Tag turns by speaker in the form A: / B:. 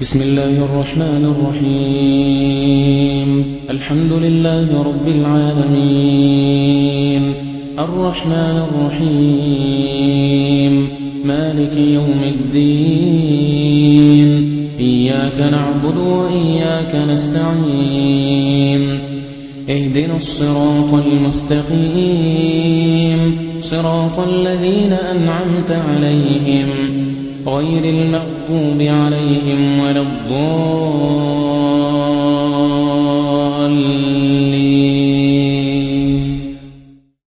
A: بسم الله الرحمن الرحيم. الحمد لله رب العالمين، الرحمن الرحيم، مالك يوم الدين. إياك نعبد وإياك نستعين. اهدنا الصراط المستقيم، صراط الذين أنعمت عليهم غير المغضوب عليهم ولا الضالين.